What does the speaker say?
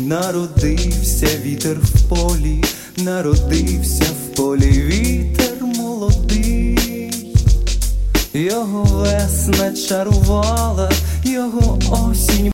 Народився вітер в полі, народився в полі вітер молодий. Його весна чарувала, його осінь